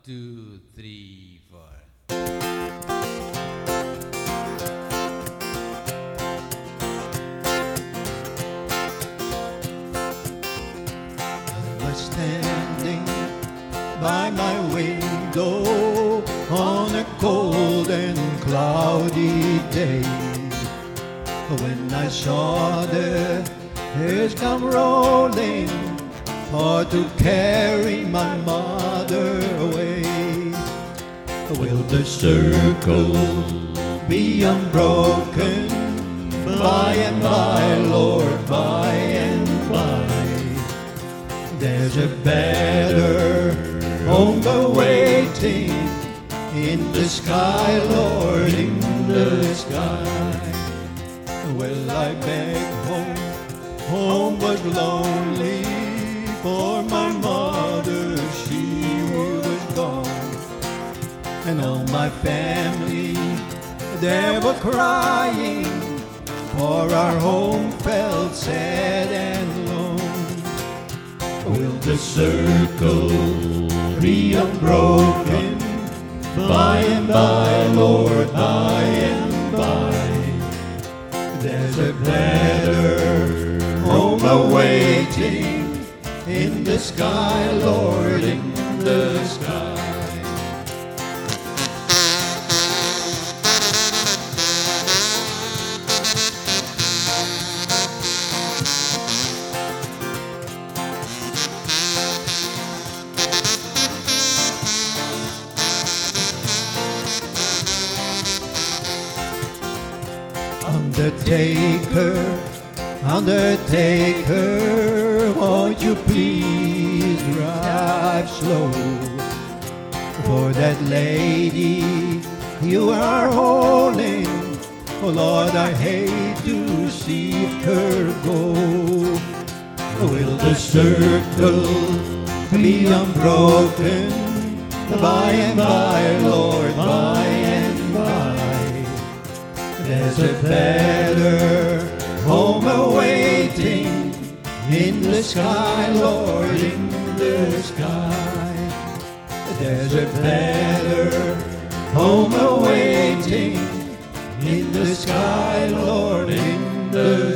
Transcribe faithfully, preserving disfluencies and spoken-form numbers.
two, three, four. I was standing by my window on a cold and cloudy day, when I saw the hills come rolling for to carry my mother away. Will the circle be unbroken by and by, Lord, by and by? There's a better home awaiting in the sky, Lord, in the sky. Well, I beg home, home was lonely, for my mother, she was gone. And all my family, they were crying, for our home felt sad and lone. Will the circle be unbroken by and by, Lord, by and by? There's a better home awaiting in the sky, Lord, in the sky. Undertaker, Undertaker, won't you please drive slow? For that lady you are holding, oh Lord, I hate to see her go. Will the circle be unbroken by and by, Lord, by and by? There's a better home awaiting in the sky, Lord, in the sky. There's a better home awaiting in the sky, Lord, in the